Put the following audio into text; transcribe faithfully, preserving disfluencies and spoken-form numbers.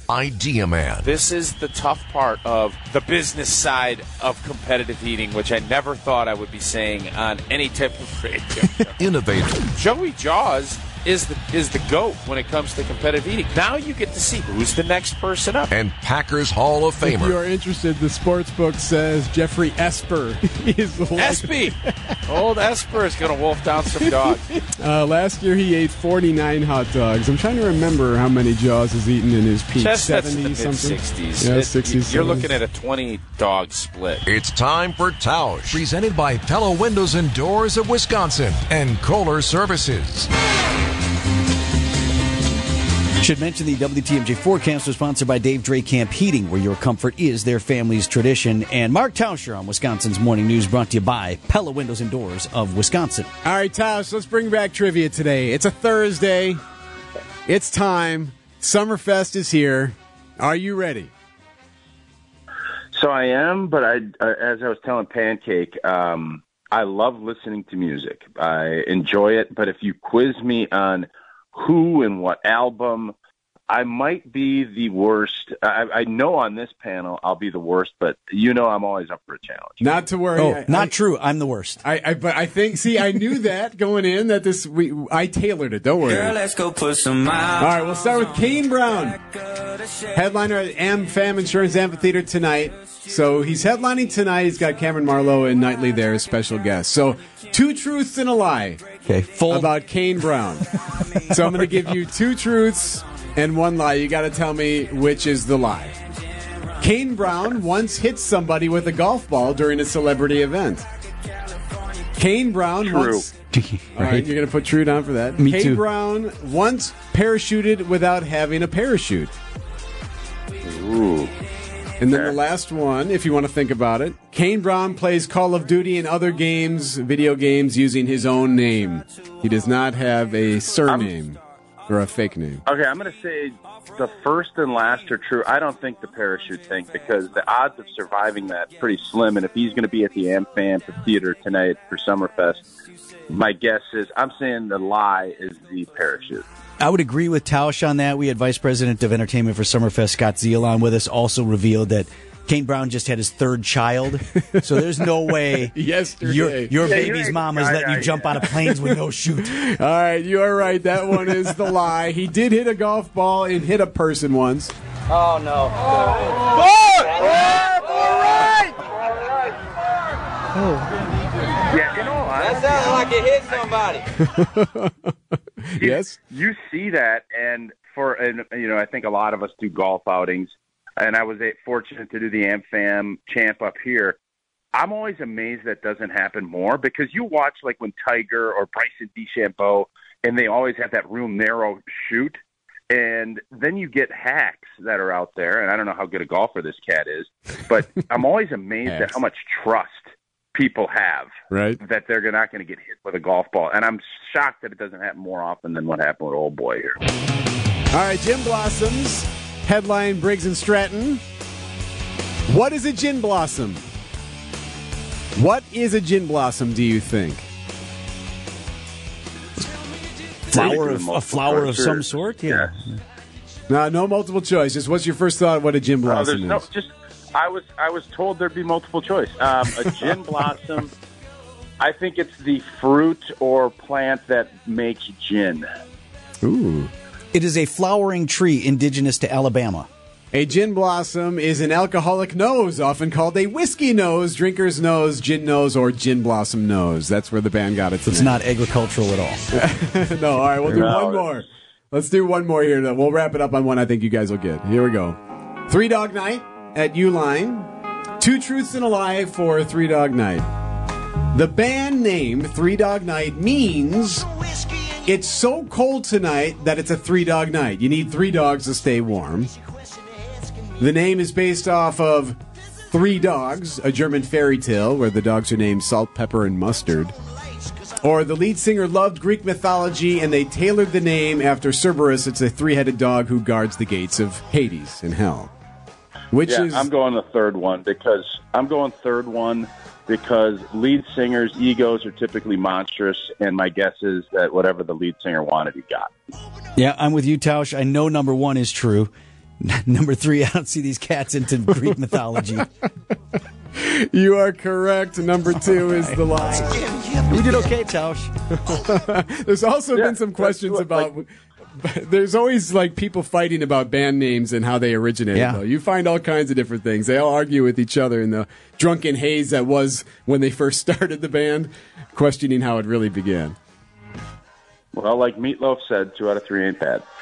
Idea Man. This is the tough part of the business side of competitive eating, which I never thought I would be saying on any type of radio show. Innovator. Joey Jaws is the is the GOAT when it comes to competitive eating. Now you get to see who's the next person up. And Packers Hall of Famer. If you are interested, the sports book says Jeffrey Esper is the Espy! Old Esper is going to wolf down some dogs. Uh, last year he ate forty-nine hot dogs. I'm trying to remember how many Jaws has eaten in his peak. Chestnut's in the seventy something? mid-sixties. Yeah, It- sixties. You're looking at a twenty-dog split. It's time for Tausch. Presented by Pella Windows and Doors of Wisconsin and Kohler Services. Should mention the W T M J forecast was sponsored by Dave Dre Camp Heating, where your comfort is their family's tradition. And Mark Tauscher on Wisconsin's Morning News, brought to you by Pella Windows and Doors of Wisconsin. All right, Tausch, let's bring back trivia today. It's a Thursday. It's time. Summerfest is here. Are you ready? So I am, but I, uh, as I was telling Pancake, um, I love listening to music. I enjoy it, but if you quiz me on who and what album, I might be the worst. I, I know on this panel I'll be the worst, but you know I'm always up for a challenge. Not to worry. Oh, I, not I, true. I'm the worst. I, I, but I think, see, I knew that going in, that this, we, I tailored it. Don't worry. Girl, let's go put some miles. All right, we'll start with Kane Brown, headliner at AmFam Insurance Amphitheater tonight. So he's headlining tonight. He's got Cameron Marlowe and Knightley there as special guests. So two truths and a lie Okay, full. about Kane Brown. So I'm going to give you two truths and one lie. You got to tell me which is the lie. Kane Brown once hit somebody with a golf ball during a celebrity event. Kane Brown True. once... right. All right, you're going to put true down for that. Me Kane too. Brown once parachuted without having a parachute. Ooh. And then Okay. the last one, if you want to think about it, Kane Brown plays Call of Duty and other games, video games, using his own name. He does not have a surname or a fake name. Okay, I'm going to say the first and last are true. I don't think the parachute thing, because the odds of surviving that pretty slim. And if he's going to be at the AmFam Theater tonight for Summerfest, my guess is I'm saying the lie is the parachute. I would agree with Tausch on that. We had Vice President of Entertainment for Summerfest, Scott Zeal, on with us, also revealed that Kane Brown just had his third child. So there's no way Yesterday. your, your Yeah, baby's you're- mom is yeah, letting yeah, you jump yeah. out of planes with no chute. All right, you are right. That one is the lie. He did hit a golf ball and hit a person once. Oh, no. Yeah, you know, That sounded like it hit somebody. Yes? you see that, and for and you know, I think a lot of us do golf outings, and I was eh, fortunate to do the AmFam Champ up here. I'm always amazed that doesn't happen more, because you watch like when Tiger or Bryson DeChambeau, and they always have that real narrow shoot, and then you get hacks that are out there, and I don't know how good a golfer this cat is, but I'm always amazed at Hacks. how much trust people have Right. that they're not going to get hit with a golf ball. And I'm shocked that it doesn't happen more often than what happened with old boy here. All right, Gin Blossoms, headline Briggs and Stratton. What is a gin blossom? What is a gin blossom, do you think? Flower of, a Multiple flower of choice, some or- sort? Yeah. No, no multiple choice. Just what's your first thought of what a gin Uh, blossom there's is? no, just I was I was told there'd be multiple choice. Um, a gin blossom. I think it's the fruit or plant that makes gin. Ooh. It is a flowering tree indigenous to Alabama. A gin blossom is an alcoholic nose, often called a whiskey nose, drinker's nose, gin nose, or gin blossom nose. That's where the band got its It's name. not agricultural at all. No, all right, we'll do No. one more. Let's do one more here. We'll wrap it up on one I think you guys will get. Here we go. Three Dog Night at Uline. Two truths and a lie for Three Dog Night. The band name Three Dog Night means it's so cold tonight that it's a three dog night. You need three dogs to stay warm. The name is based off of Three Dogs, a German fairy tale where the dogs are named Salt, Pepper, and Mustard. Or the lead singer loved Greek mythology, and they tailored the name after Cerberus. It's a three-headed dog who guards the gates of Hades in hell. Which Yeah, is I'm going the third one because I'm going third one because lead singers' egos are typically monstrous, and my guess is that whatever the lead singer wanted, he got. Yeah, I'm with you, Tausch. I know number one is true. Number three, I don't see these cats into Greek mythology. You are correct. Number two is the lie. We did okay, Tausch. There's also Yeah, been some that's questions what, about. like- There's always like people fighting about band names and how they originated. Yeah. Though you find all kinds of different things. They all argue with each other in the drunken haze that was when they first started the band, questioning how it really began. Well, like Meatloaf said, two out of three ain't bad.